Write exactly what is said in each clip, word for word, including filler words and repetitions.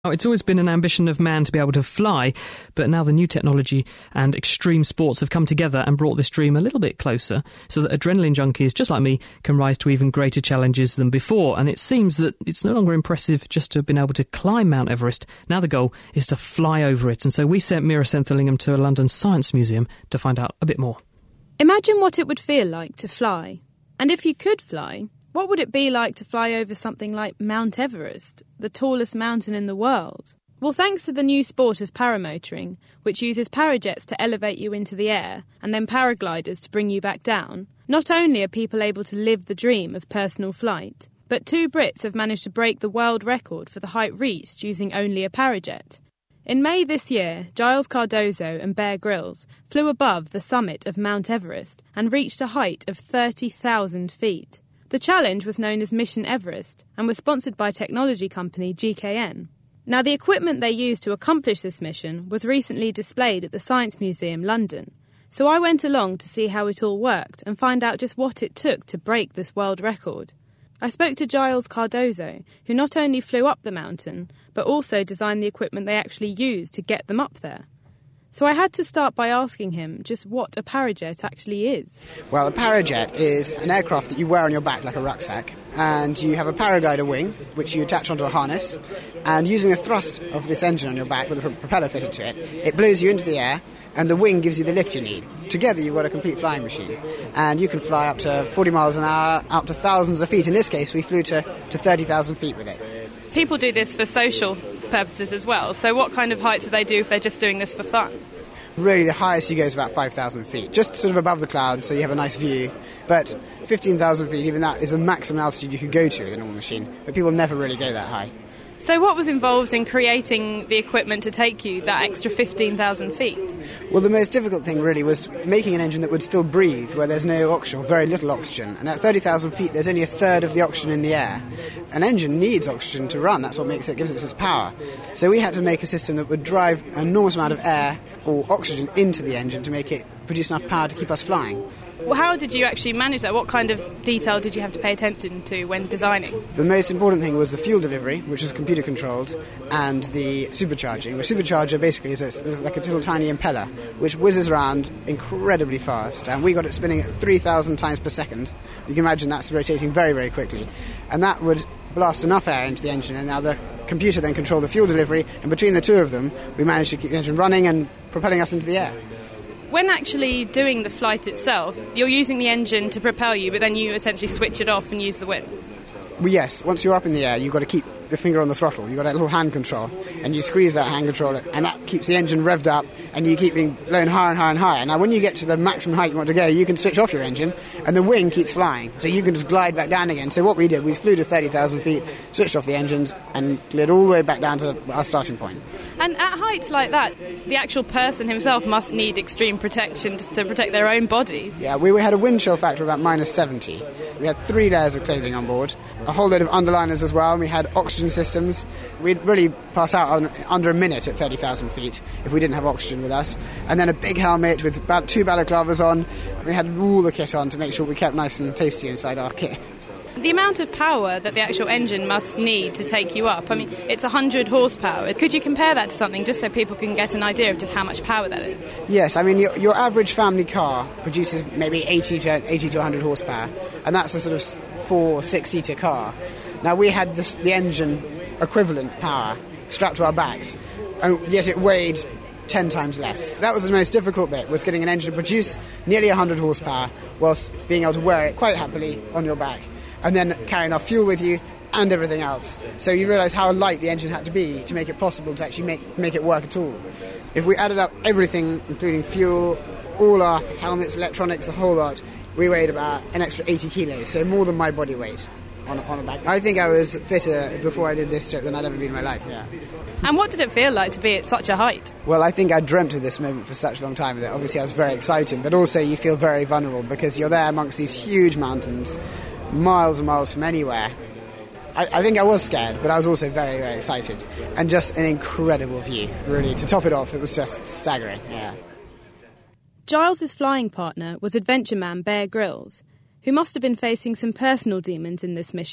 It's always been an ambition of man to be able to fly, but now the new technology and extreme sports have come together and brought this dream a little bit closer, so that adrenaline junkies just like me can rise to even greater challenges than before. And it seems that it's no longer impressive just to have been able to climb Mount Everest. Now the goal is to fly over it. And so we sent Mira Senthilingam to a London Science Museum to find out a bit more. Imagine what it would feel like to fly. And if you could fly, what would it be like to fly over something like Mount Everest, the tallest mountain in the world? Well, thanks to the new sport of paramotoring, which uses parajets to elevate you into the air and then paragliders to bring you back down, not only are people able to live the dream of personal flight, but two Brits have managed to break the world record for the height reached using only a parajet. In May this year, Giles Cardozo and Bear Grylls flew above the summit of Mount Everest and reached a height of thirty thousand feet. The challenge was known as Mission Everest and was sponsored by technology company G K N. Now, the equipment they used to accomplish this mission was recently displayed at the Science Museum, London. So I went along to see how it all worked and find out just what it took to break this world record. I spoke to Giles Cardozo, who not only flew up the mountain, but also designed the equipment they actually used to get them up there. So I had to start by asking him just what a parajet actually is. Well, a parajet is an aircraft that you wear on your back like a rucksack, and you have a paraglider wing, which you attach onto a harness, and using the thrust of this engine on your back with a propeller fitted to it, it blows you into the air, and the wing gives you the lift you need. Together you've got a complete flying machine, and you can fly up to forty miles an hour, up to thousands of feet. In this case, we flew to, to thirty thousand feet with it. People do this for social purposes as well, so what kind of heights do they do if they're just doing this for fun? Really, the highest you go is about five thousand feet, just sort of above the clouds, so you have a nice view. But fifteen thousand feet, even that is the maximum altitude you could go to with a normal machine, but people never really go that high. So what was involved in creating the equipment to take you that extra fifteen thousand feet? Well, the most difficult thing really was making an engine that would still breathe where there's no oxygen, or very little oxygen. And at thirty thousand feet, there's only a third of the oxygen in the air. An engine needs oxygen to run. That's what makes it, gives it its power. So we had to make a system that would drive an enormous amount of air or oxygen into the engine to make it produce enough power to keep us flying. Well, how did you actually manage that? What kind of detail did you have to pay attention to when designing? The most important thing was the fuel delivery, which is computer controlled, and the supercharging. The supercharger basically is a, like a little tiny impeller, which whizzes around incredibly fast, and we got it spinning at three thousand times per second. You can imagine that's rotating very, very quickly. And that would blast enough air into the engine, and now the computer then controlled the fuel delivery, and between the two of them, we managed to keep the engine running and propelling us into the air. When actually doing the flight itself, you're using the engine to propel you, but then you essentially switch it off and use the winds. Well, yes, once you're up in the air, you've got to keep the finger on the throttle. You've got a little hand control, and you squeeze that hand control, and that keeps the engine revved up, and you keep being blown higher and higher and higher. Now, when you get to the maximum height you want to go, you can switch off your engine, and the wing keeps flying, so you can just glide back down again. So what we did, we flew to thirty thousand feet, switched off the engines, and glid all the way back down to our starting point. And at heights like that, the actual person himself must need extreme protection to protect their own bodies. Yeah, we, we had a wind chill factor of about minus seventy. We had three layers of clothing on board, a whole load of underliners as well, and we had oxygen systems. We'd really pass out on, under a minute at thirty thousand feet if we didn't have oxygen with us. And then a big helmet with about two balaclavas on. We had all the kit on to make sure we kept nice and tasty inside our kit. The amount of power that the actual engine must need to take you up, I mean, it's one hundred horsepower. Could you compare that to something just so people can get an idea of just how much power that is? Yes, I mean, your, your average family car produces maybe eighty to one hundred horsepower, and that's a sort of four or six-seater car. Now, we had this, the engine equivalent power strapped to our backs, and yet it weighed ten times less. That was the most difficult bit, was getting an engine to produce nearly one hundred horsepower whilst being able to wear it quite happily on your back, and then carrying our fuel with you and everything else. So you realise how light the engine had to be to make it possible to actually make, make it work at all. If we added up everything, including fuel, all our helmets, electronics, the whole lot, we weighed about an extra eighty kilos, so more than my body weight on, on a back. I think I was fitter before I did this trip than I'd ever been in my life, yeah. And what did it feel like to be at such a height? Well, I think I dreamt of this moment for such a long time that obviously I was very excited, but also you feel very vulnerable because you're there amongst these huge mountains, miles and miles from anywhere. I, I think I was scared, but I was also very, very excited. And just an incredible view, really. To top it off, it was just staggering, yeah. Giles's flying partner was adventure man Bear Grylls, who must have been facing some personal demons in this mission,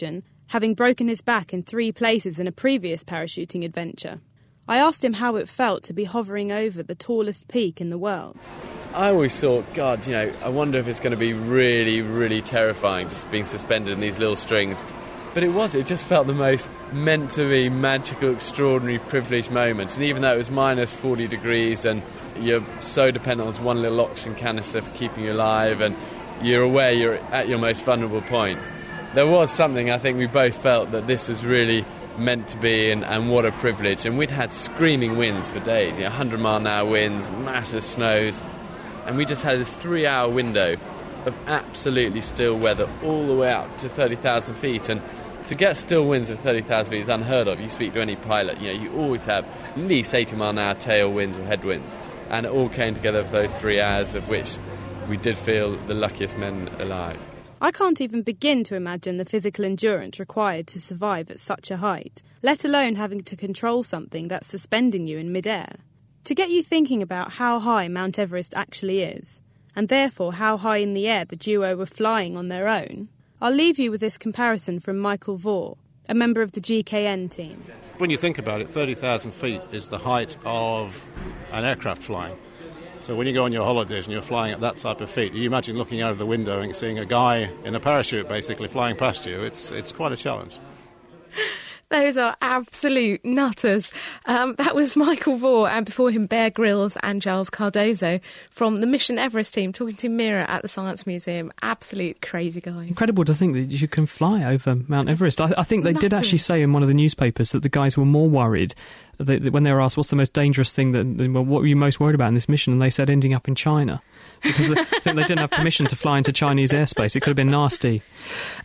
having broken his back in three places in a previous parachuting adventure. I asked him how it felt to be hovering over the tallest peak in the world. I always thought, God, you know, I wonder if it's going to be really, really terrifying just being suspended in these little strings. But it was, it just felt the most meant-to-be magical, extraordinary, privileged moment. And even though it was minus forty degrees and you're so dependent on this one little oxygen canister for keeping you alive and you're aware you're at your most vulnerable point, there was something I think we both felt that this was really meant to be, and, and what a privilege. And we'd had screaming winds for days, you know, one hundred mile an hour winds, massive snows, and we just had this three-hour window of absolutely still weather all the way up to thirty thousand feet. And to get still winds at thirty thousand feet is unheard of. You speak to any pilot, you know, you always have at least eighty mile an hour tailwinds or headwinds. And it all came together for those three hours, of which we did feel the luckiest men alive. I can't even begin to imagine the physical endurance required to survive at such a height, let alone having to control something that's suspending you in midair. To get you thinking about how high Mount Everest actually is, and therefore how high in the air the duo were flying on their own, I'll leave you with this comparison from Michael Vore, a member of the G K N team. When you think about it, thirty thousand feet is the height of an aircraft flying. So when you go on your holidays and you're flying at that type of feet, you imagine looking out of the window and seeing a guy in a parachute basically flying past you. It's it's quite a challenge. Those are absolute nutters. Um, that was Michael Vore, and before him Bear Grylls and Giles Cardozo from the Mission Everest team talking to Mira at the Science Museum. Absolute crazy guys. Incredible to think that you can fly over Mount Everest. I, I think they Nutters. did actually say in one of the newspapers that the guys were more worried that, that when they were asked what's the most dangerous thing, that well, what were you most worried about in this mission, and they said ending up in China, because they, I think they didn't have permission to fly into Chinese airspace. It could have been nasty.